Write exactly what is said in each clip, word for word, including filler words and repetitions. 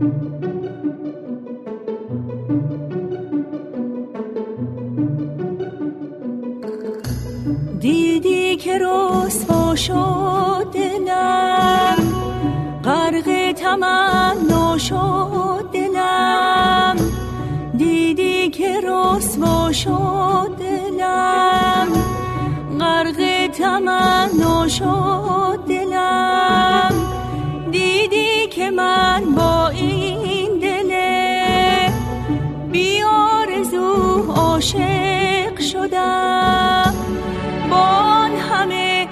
دیدی که رسوا شد دلم، غرق تمنا شد دلم. دیدی که رسوا شد دلم، غرق تمنا شد دلم. دیدی که من با این دل بی آرزو عاشق شدم، با آن همه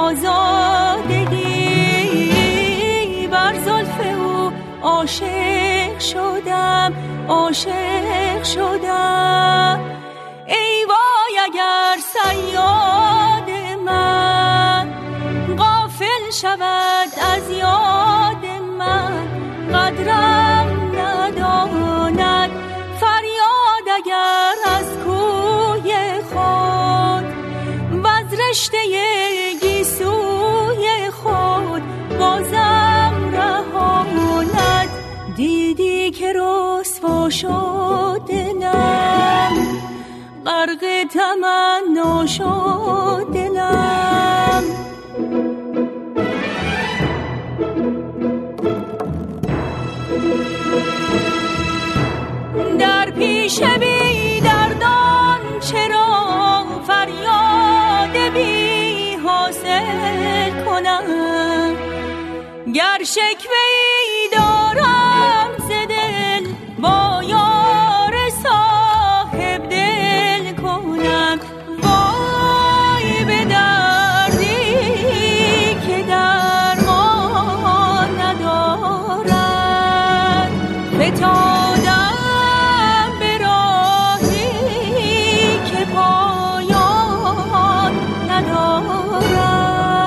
آزادگی بر زلف او عاشق شدم، عاشق شدم. ای وای اگر صیاد من غافل شود از یاد من، قدرم نداند فریاد اگر از کوی خود وز رشته گیسوی خود بازم رهاند. دیدی که رسوا شد دلم، غرق تمنا شد دلم. در پیش بی دردان چرا فریاد بی حاصل کنم؟ گر شکوه‌ای دارم ز دل با یار صاحب دل کنم. وای به دردی که درمان ندارد، فتادم به راهی که پایان ندارد.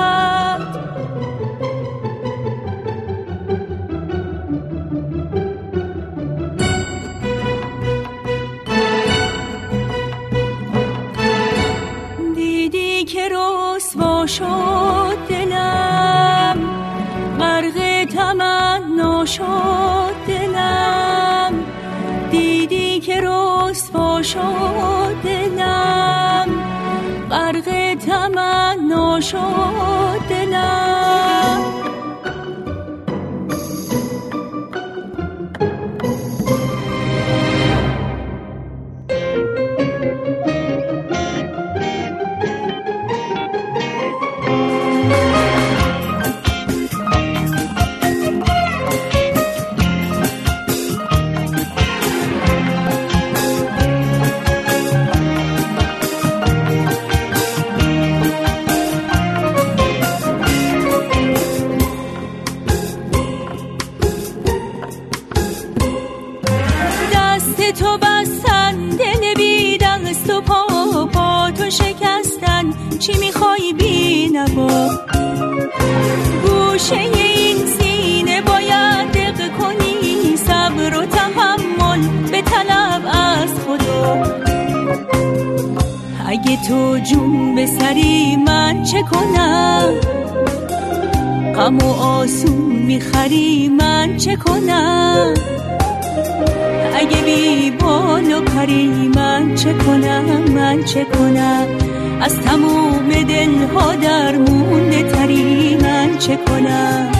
دیدی که رسوا شد دلم، غرق تمنا شد دلم. دیدی که رسوا شد دلم، غرق تمنا شد دلم. تو بستن دل بی دست و پا، پا تو شکستن چی میخوای بی نوا؟ گوشه این سینه باید دق کنی، صبر و تحمل به طلب از خدا. اگه تو جون به سری من چه کنم؟ غم و آسون میخری من چه کنم؟ اگه بی بال و پری من چه کنم؟ من چه کنم؟ از تموم دلها درمونده تری من چه کنم؟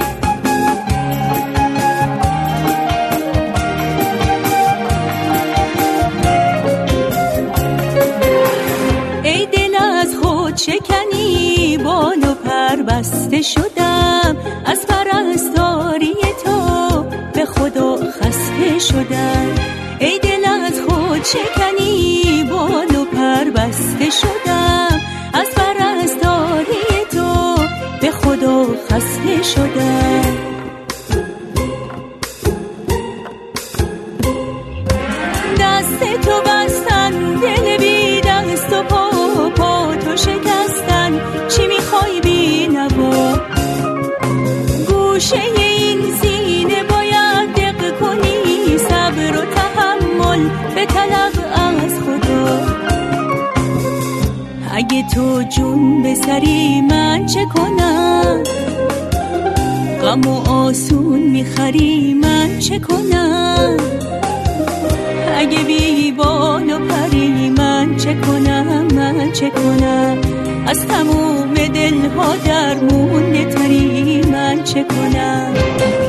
ای دل از خود شکنی بال و پر بسته شدم، از پرستاری تو به خدا خسته شدم. ای دل از خود شکنی بال و پر بسته شدم، از پرستاری تو به خدا خسته شدم. دست تو بستن دل بی دست و پا، پا تو شکستن چی میخوای بی نوا؟ گوشه این سینه باید دق کنی، صبر و تحمل به طلب از خدا. اگه تو جون به سری من چه کنم؟ غم و آسون میخری من چه کنم؟ اگه بی بال و پری من چه کنم؟ من چه کنم؟ از تموم دلها درمونده تری من چه کنم؟